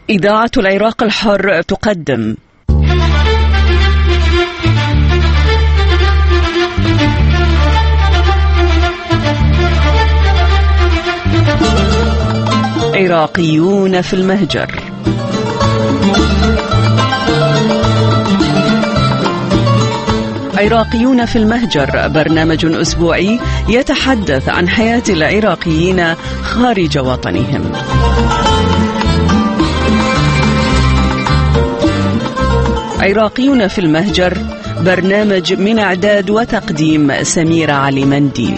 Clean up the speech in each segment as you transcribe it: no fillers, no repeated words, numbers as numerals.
إذاعة العراق الحر تقدم عراقيون في المهجر. عراقيون في المهجر برنامج أسبوعي يتحدث عن حياة العراقيين خارج وطنهم. عراقيون في المهجر برنامج من إعداد وتقديم سميرة علي مندي.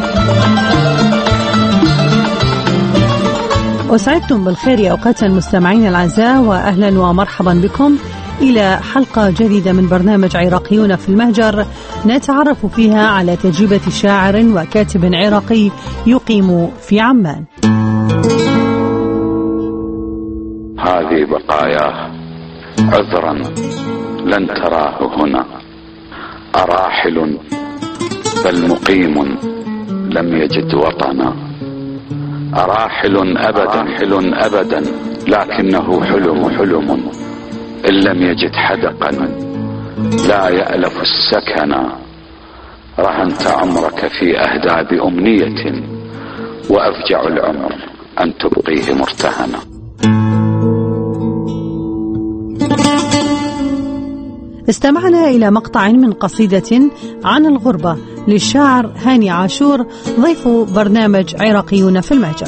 أسعدتم بالخير يا أوقات المستمعين الأعزاء، وأهلا ومرحبا بكم إلى حلقة جديدة من برنامج عراقيون في المهجر، نتعرف فيها على تجربة شاعر وكاتب عراقي يقيم في عمان. هذه بقاياه عذرا لن تراه هنا، أراحل بل مقيم لم يجد وطنا، أراحل أبدا لكنه حلم إن لم يجد حدقا لا يألف السكنا، رهنت عمرك في أهداب أمنية وأفجع العمر أن تبقيه مرتهنا. استمعنا إلى مقطع من قصيدة عن الغربة للشاعر هاني عاشور، ضيف برنامج عراقيون في المهجر.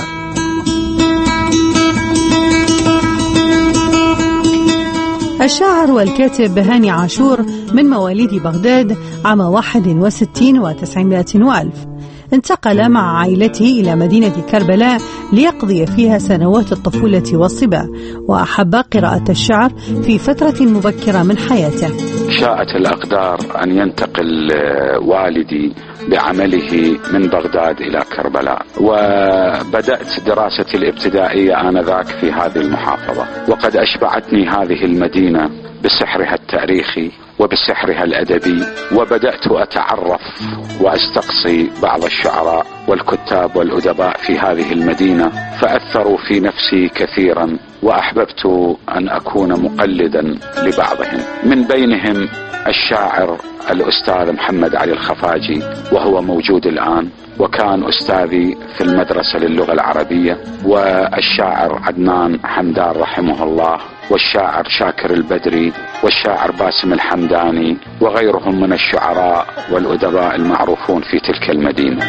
الشاعر والكاتب هاني عاشور من مواليد بغداد عام 61 و900 وألف. انتقل مع عائلته إلى مدينة كربلاء ليقضي فيها سنوات الطفولة والصبا، وأحب قراءة الشعر في فترة مبكرة من حياته. شاءت الأقدار أن ينتقل والدي بعمله من بغداد إلى كربلاء، وبدأت دراستي الابتدائية آنذاك في هذه المحافظة، وقد أشبعتني هذه المدينة بسحرها التاريخي وبسحرها الأدبي، وبدأت أتعرف وأستقصي بعض الشعراء والكتاب والأدباء في هذه المدينة، فأثروا في نفسي كثيرا، وأحببت أن أكون مقلدا لبعضهم، من بينهم الشاعر الأستاذ محمد علي الخفاجي، وهو موجود الآن وكان أستاذي في المدرسة للغة العربية، والشاعر عدنان حمدان رحمه الله، والشاعر شاكر البدري، والشاعر باسم الحمداني، وغيرهم من الشعراء والأدباء المعروفون في تلك المدينة.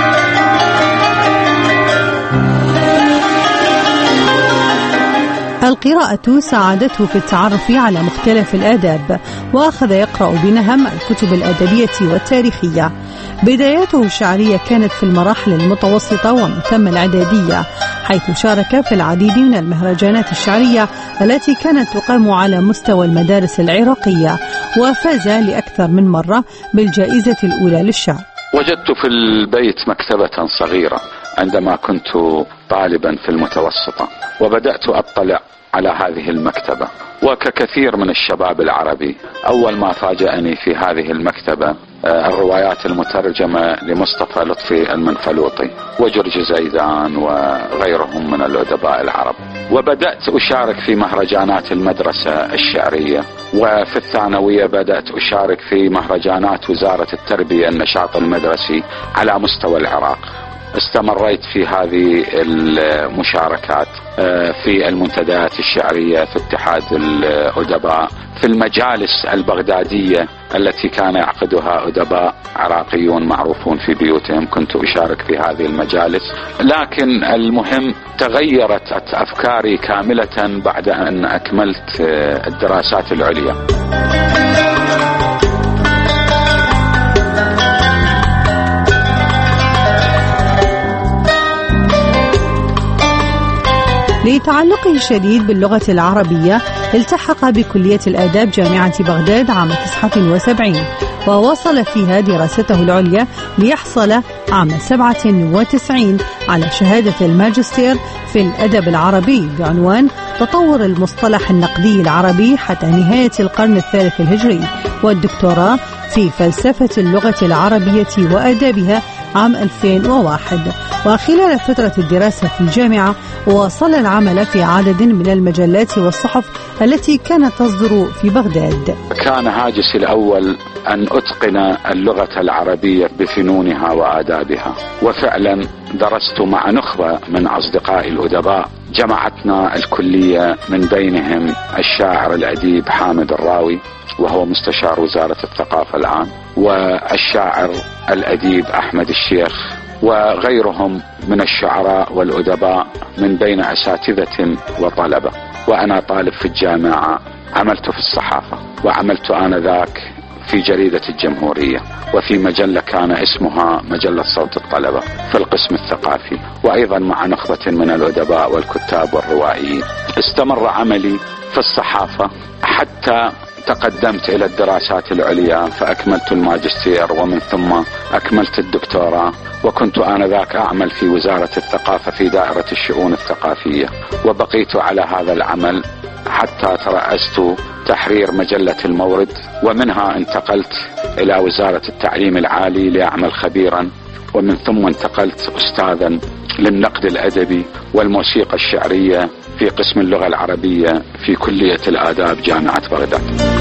القراءة ساعدته في التعرف على مختلف الآداب، وأخذ يقرأ بنهم الكتب الأدبية والتاريخية. بداياته الشعرية كانت في المراحل المتوسطة ومن ثم الإعدادية، حيث شارك في العديد من المهرجانات الشعرية التي كانت تقام على مستوى المدارس العراقية، وفاز لأكثر من مرة بالجائزة الأولى للشعر. وجدت في البيت مكتبة صغيرة عندما كنت طالبا في المتوسطة، وبدأت أطلع على هذه المكتبة، وككثير من الشباب العربي أول ما فاجأني في هذه المكتبة الروايات المترجمة لمصطفى لطفي المنفلوطي وجورج زيدان وغيرهم من الأدباء العرب، وبدأت أشارك في مهرجانات المدرسة الشعرية، وفي الثانوية بدأت أشارك في مهرجانات وزارة التربية النشاط المدرسي على مستوى العراق. استمريت في هذه المشاركات في المنتديات الشعرية، في اتحاد الأدباء، في المجالس البغدادية التي كان يعقدها أدباء عراقيون معروفون في بيوتهم، كنت أشارك في هذه المجالس. لكن المهم تغيرت أفكاري كاملة بعد أن أكملت الدراسات العليا. لتعلقه الشديد باللغة العربية التحق بكلية الآداب جامعة بغداد عام 79، وواصل فيها دراسته العليا ليحصل عام 97 على شهادة الماجستير في الأدب العربي بعنوان تطور المصطلح النقدي العربي حتى نهاية القرن الثالث الهجري، والدكتوراه في فلسفة اللغة العربية وآدابها عام 2001. وخلال فترة الدراسة في الجامعة واصل العمل في عدد من المجلات والصحف التي كانت تصدر في بغداد. كان هاجسي الأول أن أتقن اللغة العربية بفنونها وآدابها، وفعلا درست مع نخبة من أصدقائي الأدباء جمعتنا الكلية، من بينهم الشاعر الأديب حامد الراوي وهو مستشار وزارة الثقافة الآن، والشاعر الأديب أحمد الشيخ، وغيرهم من الشعراء والأدباء من بين أساتذة وطلبة. وأنا طالب في الجامعة عملت في الصحافة، وعملت آنذاك في جريدة الجمهورية وفي مجلة كان اسمها مجلة صوت الطلبة في القسم الثقافي، وأيضا مع نخبة من الأدباء والكتاب والروائيين. استمر عملي في الصحافة حتى تقدمت إلى الدراسات العليا فأكملت الماجستير، ومن ثم أكملت الدكتوراه، وكنت آنذاك أعمل في وزارة الثقافة في دائرة الشؤون الثقافية، وبقيت على هذا العمل حتى ترأست تحرير مجلة المورد، ومنها انتقلت إلى وزارة التعليم العالي لأعمل خبيرا، ومن ثم انتقلت أستاذا للنقد الأدبي والموسيقى الشعرية في قسم اللغة العربية في كلية الآداب جامعة بغداد.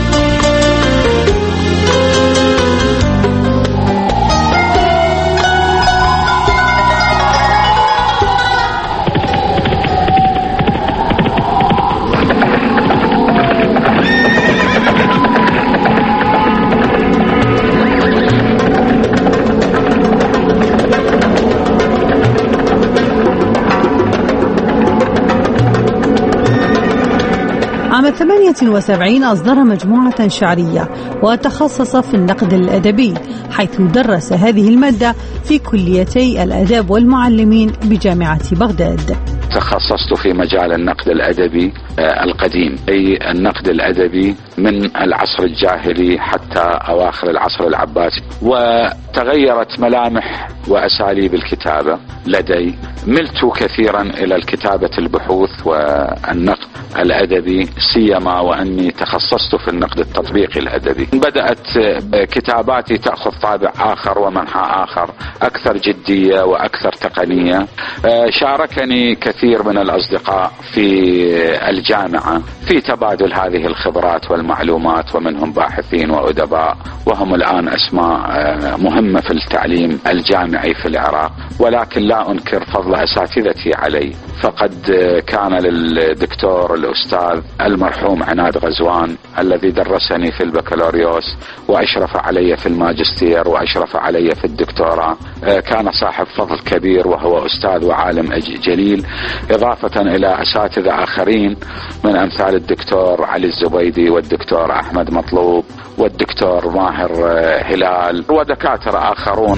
عام 78 أصدر مجموعة شعرية وتخصص في النقد الأدبي، حيث درس هذه المادة في كليتي الآداب والمعلمين بجامعة بغداد. تخصصت في مجال النقد الأدبي القديم، أي النقد الأدبي من العصر الجاهلي حتى أواخر العصر العباسي، وتغيرت ملامح وأساليب الكتابة لدي. ملت كثيرا إلى الكتابة البحوث والنقد الأدبي، سيما وأني تخصصت في النقد التطبيقي الأدبي. بدأت كتاباتي تأخذ طابع آخر ومنحى آخر، أكثر جدية وأكثر تقنية. شاركني كثير من الأصدقاء في الجامعة في تبادل هذه الخبرات والمعلومات، ومنهم باحثين وأدباء، وهم الآن أسماء مهمة في التعليم الجامعي في العراق. ولكن لا أنكر فضل أساتذتي علي، فقد كان للدكتور الأستاذ المرحوم عناد غزوان الذي درسني في البكالوريوس وأشرف علي في الماجستير وأشرف علي في الدكتوراه، كان صاحب فضل كبير، وهو أستاذ وعالم جليل، إضافة إلى أساتذة آخرين من أمثال الدكتور علي الزبيدي والدكتور أحمد مطلوب والدكتور ماهر هلال ودكاترة آخرون.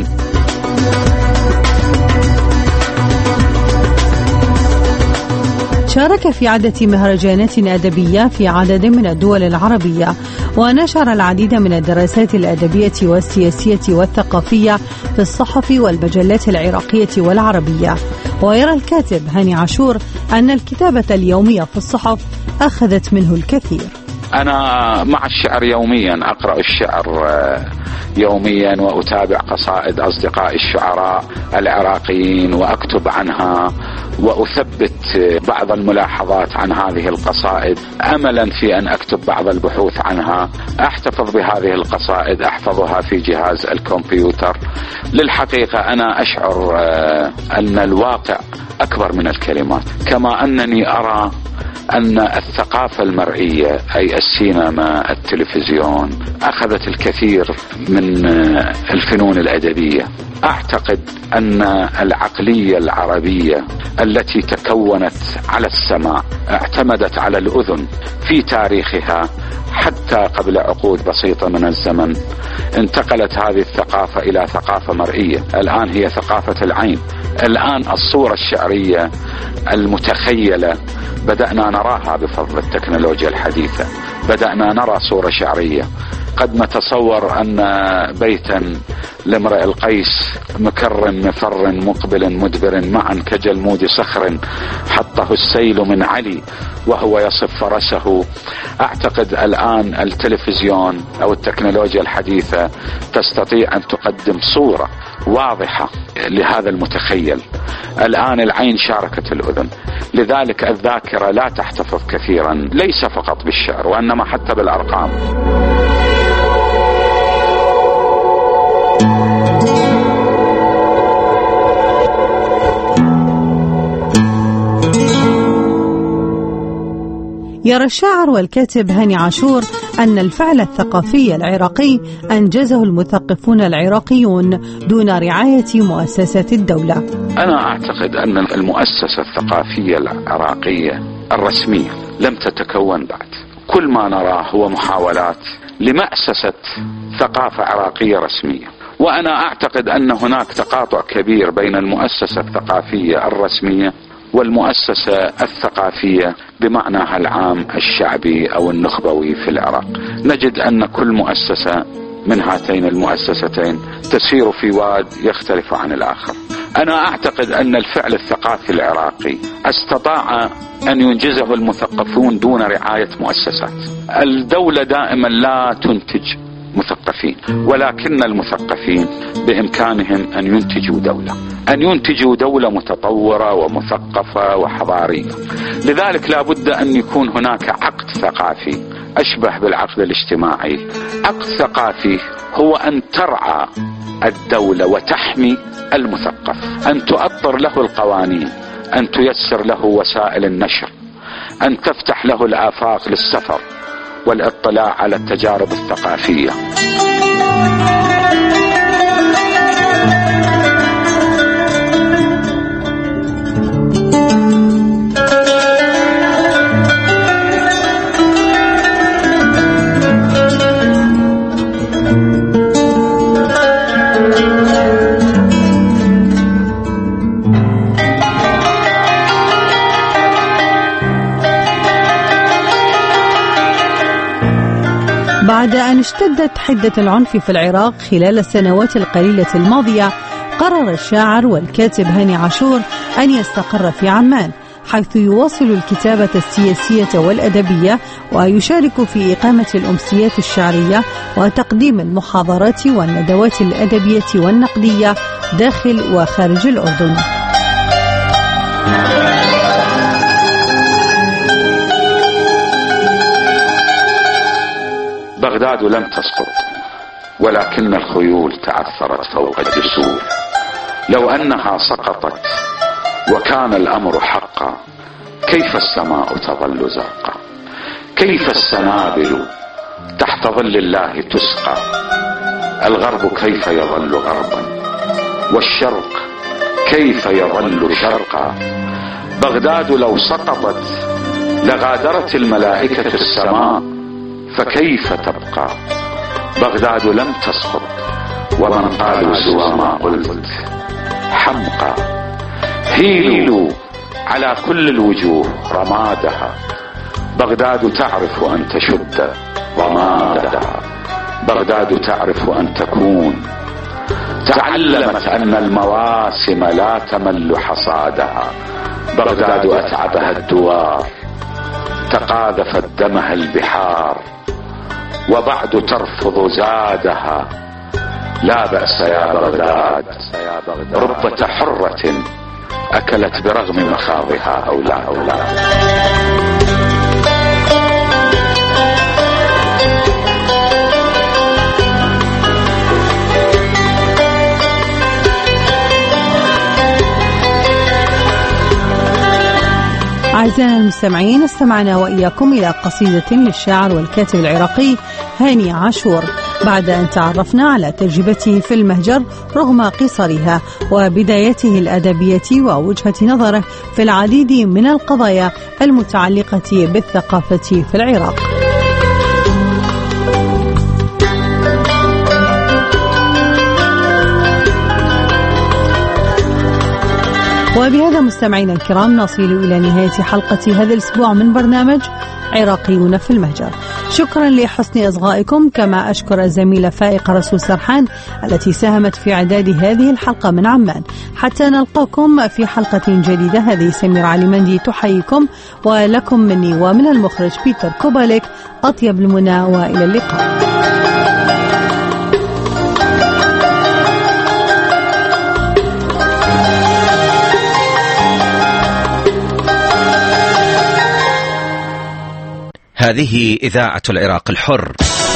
شارك في عدة مهرجانات أدبية في عدد من الدول العربية، ونشر العديد من الدراسات الأدبية والسياسية والثقافية في الصحف والمجلات العراقية والعربية. ويرى الكاتب هاني عاشور أن الكتابة اليومية في الصحف أخذت منه الكثير. أنا مع الشعر يوميا، أقرأ الشعر يوميا وأتابع قصائد أصدقاء الشعراء العراقيين وأكتب عنها وأثبت بعض الملاحظات عن هذه القصائد، أملا في أن أكتب بعض البحوث عنها. أحتفظ بهذه القصائد، أحفظها في جهاز الكمبيوتر. للحقيقة أنا أشعر أن الواقع أكبر من الكلمات، كما أنني أرى أن الثقافة المرئية أي السينما، التلفزيون، أخذت الكثير من الفنون الأدبية. أعتقد أن العقلية العربية التي تكونت على السماع، اعتمدت على الأذن في تاريخها حتى قبل عقود بسيطة من الزمن، انتقلت هذه الثقافة إلى ثقافة مرئية. الآن هي ثقافة العين. الآن الصورة الشعرية المتخيلة بدأنا نراها بفضل التكنولوجيا الحديثة، بدأنا نرى صورة شعرية. قد نتصور أن بيتا لامرئ القيس مكر مفر مقبل مدبر معا كجلمود صخر حطه السيل من علي وهو يصف فرسه. أعتقد الآن التلفزيون أو التكنولوجيا الحديثة تستطيع أن تقدم صورة واضحة لهذا المتخيل. الآن العين شاركت الأذن، لذلك الذاكرة لا تحتفظ كثيرا ليس فقط بالشعر وإنما حتى بالأرقام. يرى الشاعر والكاتب هاني عاشور أن الفعل الثقافي العراقي أنجزه المثقفون العراقيون دون رعاية مؤسسات الدولة. أنا أعتقد أن المؤسسة الثقافية العراقية الرسمية لم تتكون بعد. كل ما نراه هو محاولات لمؤسسة ثقافة عراقية رسمية، وأنا أعتقد أن هناك تقاطع كبير بين المؤسسة الثقافية الرسمية والمؤسسة الثقافية بمعناها العام الشعبي أو النخبوي في العراق. نجد أن كل مؤسسة من هاتين المؤسستين تسير في واد يختلف عن الآخر. أنا أعتقد أن الفعل الثقافي العراقي استطاع أن ينجزه المثقفون دون رعاية مؤسسات. الدولة دائما لا تنتج مثقفين، ولكن المثقفين بإمكانهم أن ينتجوا دولة متطورة ومثقفة وحضارية. لذلك لا بد أن يكون هناك عقد ثقافي أشبه بالعقد الاجتماعي. عقد ثقافي هو أن ترعى الدولة وتحمي المثقف، أن تؤطر له القوانين، أن تيسر له وسائل النشر، أن تفتح له الآفاق للسفر والاطلاع على التجارب الثقافية. بعد أن اشتدت حدة العنف في العراق خلال السنوات القليلة الماضية، قرر الشاعر والكاتب هاني عاشور أن يستقر في عمان، حيث يواصل الكتابة السياسية والأدبية ويشارك في إقامة الأمسيات الشعرية وتقديم المحاضرات والندوات الأدبية والنقدية داخل وخارج الأردن. بغداد لم تسقط، ولكن الخيول تعثرت فوق الجسور. لو أنها سقطت وكان الأمر حقا، كيف السماء تظل زرقا؟ كيف السنابل تحت ظل الله تسقى؟ الغرب كيف يظل غربا، والشرق كيف يظل شرقا؟ بغداد لو سقطت لغادرت الملائكة السماء، فكيف تبقى؟ بغداد لم تسقط، ومن قالوا سوى ما قلت حمقى. هيلوا على كل الوجوه رمادها، بغداد تعرف أن تشد رمادها، بغداد تعرف أن تكون، تعلمت أن المواسم لا تمل حصادها. بغداد أتعبها الدوار، تقاذفت دمها البحار، وبعد ترفض زادها. لا بأس يا بغداد، ربة حرة أكلت برغم مخاضها أولاد. أعزائنا المستمعين، استمعنا وإياكم إلى قصيدة للشاعر والكاتب العراقي هاني عاشور، بعد أن تعرفنا على تجربته في المهجر رغم قصرها وبدايته الأدبية ووجهة نظره في العديد من القضايا المتعلقة بالثقافة في العراق. وبهذا مستمعينا الكرام نصل إلى نهاية حلقة هذا الأسبوع من برنامج عراقيون في المهجر. شكرا لحسن إصغائكم، كما أشكر الزميلة فائقة رسول سرحان التي ساهمت في إعداد هذه الحلقة من عمان. حتى نلقاكم في حلقة جديدة، هذه سمير علي مندي تحييكم، ولكم مني ومن المخرج بيتر كوباليك أطيب المنى، وإلى اللقاء. هذه إذاعة العراق الحر.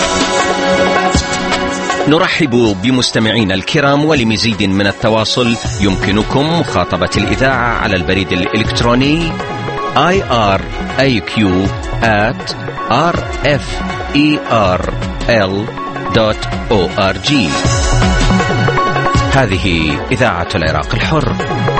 نرحب بمستمعينا الكرام، ولمزيد من التواصل يمكنكم مخاطبة الإذاعة على البريد الإلكتروني iraq@rferl.org. هذه إذاعة العراق الحر.